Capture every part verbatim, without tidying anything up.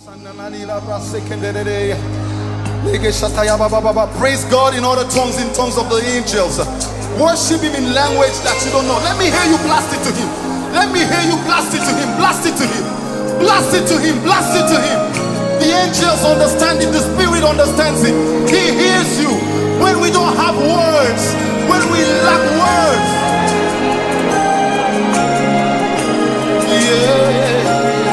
Praise God in other tongues, in tongues of the angels. Worship Him in language that you don't know. Let me hear you blast it to Him. Let me hear you blast it to Him. Blast it to Him. Blast it to Him. Blast it to Him. The angels understand it. The Spirit understands it. He hears you when we don't have words, when we lack words. Yeah.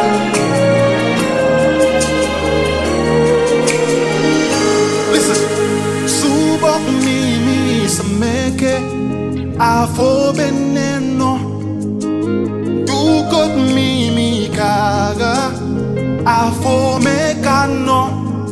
Afo beneno Dukot mimi kaga Afo mekano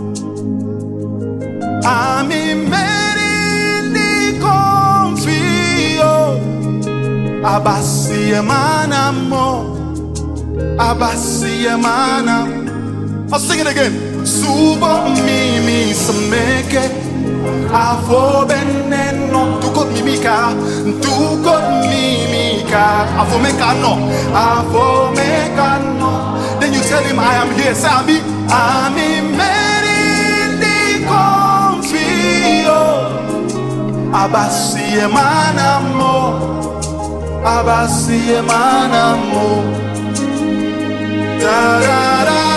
Ami meri ni confio Abasi emanamo Abasi emanamo I'll sing it again. Subo mimi sameke Afo beneno Dukot mimika Dukot mimika Afo mekano Afo mekano. Then you tell him I am here. Say Ami Ami meri di confio Abasi emanamo Abasi emanamo Da da da.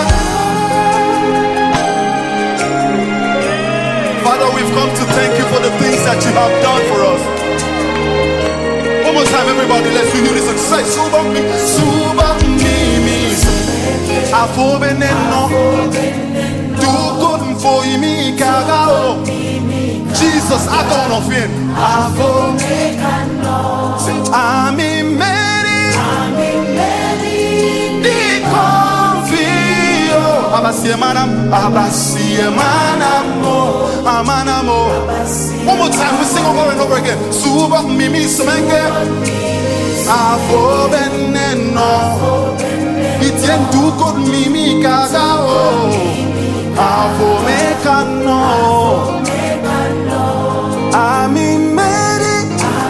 Father, we've come to thank you for the things that you have done for us. One more time, everybody, let's renew this and say, Suba mi, Suba mi, mi, Afo beneno, Du couldn't for me, Kagao. Jesus, I don't offend. Afo mekano, Ami Mary, Ami Mary, Di confio, Abasi emanam, Abasi emanamo. Amanamo. One more time, we sing over and over again. Suba mimi semenge Afo beneno Itien dukot mimi kagao Afo mekano Ami meri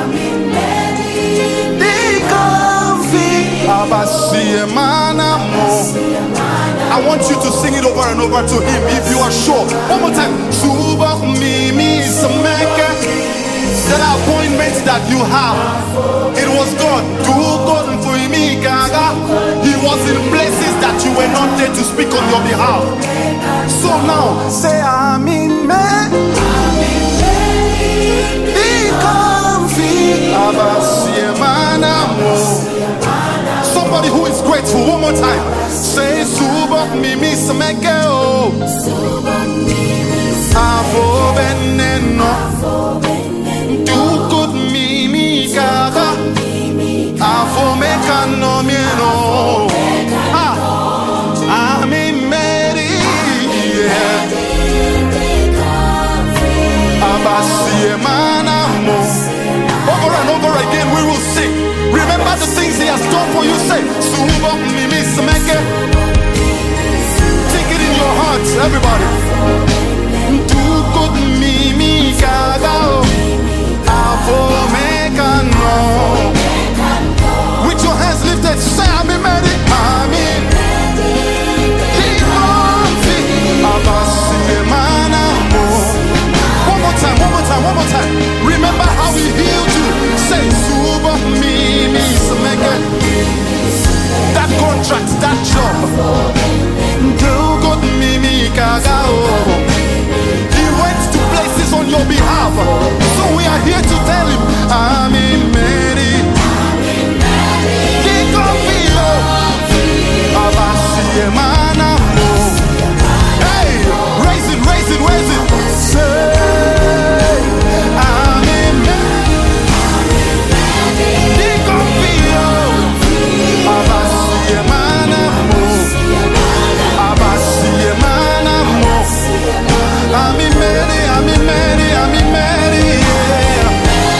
Di konfi Abasi emanamo. I want you to sing it over and over to him if you are sure. One more time. Suba mimi sameke. That appointment that you have, it was God. Do God for me, Gaga. He was in places that you were not there to speak on your behalf. So now say Amen. Be comfy. Somebody who is grateful. One more time. Say Suba mimi sameke o Afo beneno Du good mimi gaga Afo mekano mieno Ah Ami meri Abasi emanamo. Over and over again we will sing. Remember the things he has done for you. Say Suba mimi sameke. Your hearts, everybody. Do good mimi kagao Afo mekano. With your hands lifted, say Ami meri, Ami Kikonfi Abasi emanamo. One more time, one more time, one more time. Remember how he healed you. Say Suba mimi semeke. That contract, that job. Do good mimi kagao. He went to places on your behalf. So we are here to tell him Ami meri Kikofio Abasi emanamo. Hey, raise it, raise it, raise it. Say Ami meri Kikofio Abasi emanamo. Abasi emanamo. Ami meri, Ami meri, Ami meri, yeah.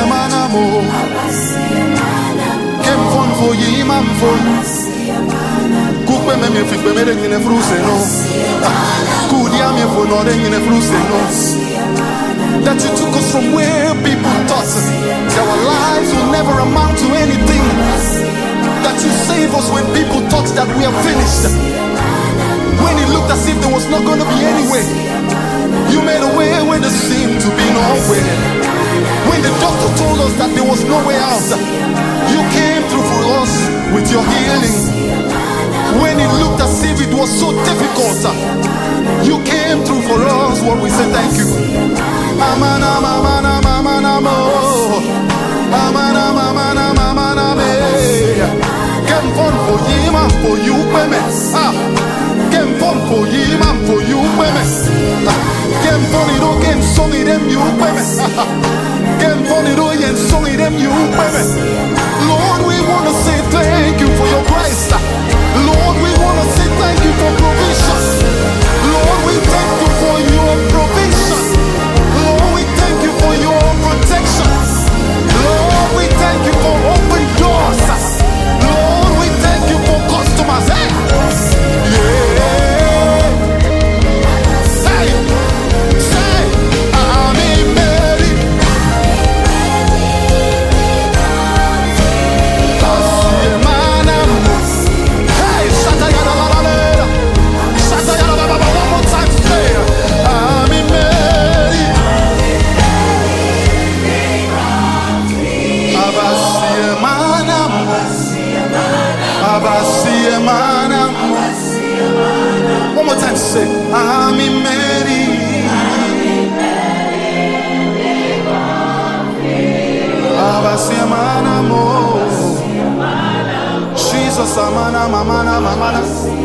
Manamo. Kem fon for ye man for. Cook me me fit me in a fruit no. Could ya me for no in a fruit no. That you took us from where people thought our lives will never amount to anything. That you save us when people thought that we are finished. When it looked as if there was not going to be any way, you made a way where there seemed to be no way. When the doctor told us that there was no way out, you came through for us with your healing. When it looked as if it was so difficult, you came through for us. What we say thank you. Amana mama mama namo. Amana mama mama name. Kem fun for you, man, for you, women. Ah, kem fun for you, man, for you, women. Kem fun it all, kem song it them you, women. Kem fun it all, kem song it them you, women. Lord, we wanna say thank you for your grace. Lord, we wanna say thank you for provision. Lord, we thank you for your provision. Lord, we thank you for your protection. Lord, we thank you for open doors. Lord, we thank you for customers. Hey! Yeah. Say, say, I'm ready. Hey, shata yada la la la. Shata yada la la la. One more time, say, I'm ready. Abasiye manam, abasiye manam. One more time, say, I'm ready. Abasiye manam, Jesus, amana, amana, amana.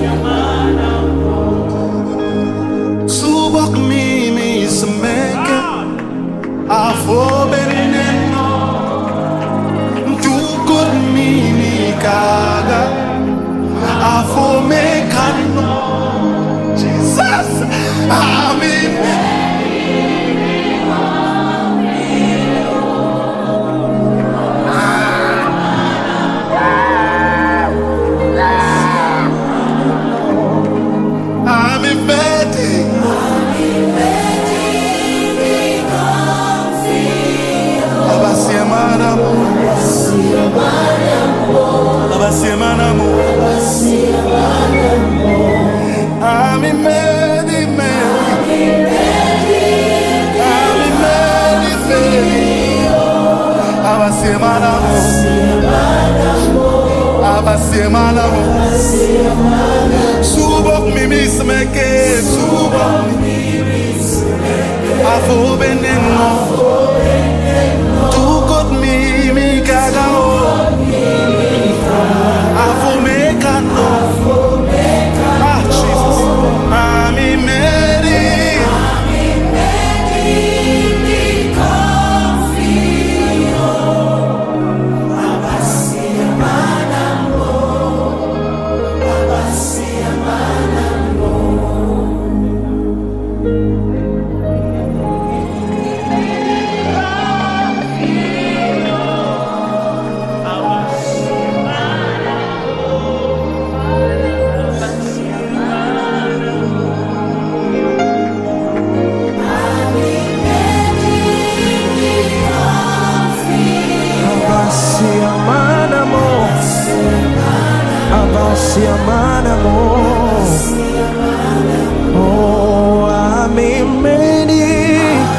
Subak mi mi semeke, afobeneno. Kaga afomekano Jesus amen. I'm ready. Abasiamana Abasiamana I'm in many, many. I'm in many, many. Abasiamana Abasiamana Subok mimi smeke subok Afo beneno Tu got mimi kagao Afo mekano Ah Jesus Ami Mary Abasiamana Oh, I'm in many.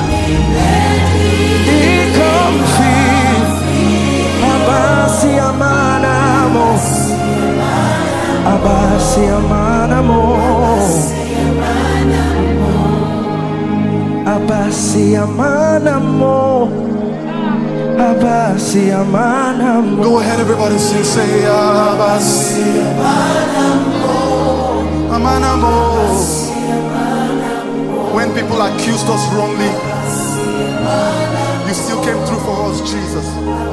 Come see Abasiamana Abasiamana Abasiamana Abasiamana. Go ahead, everybody, sing, say Abasiamana. Amanamo. When people accused us wrongly, you still came through for us, Jesus.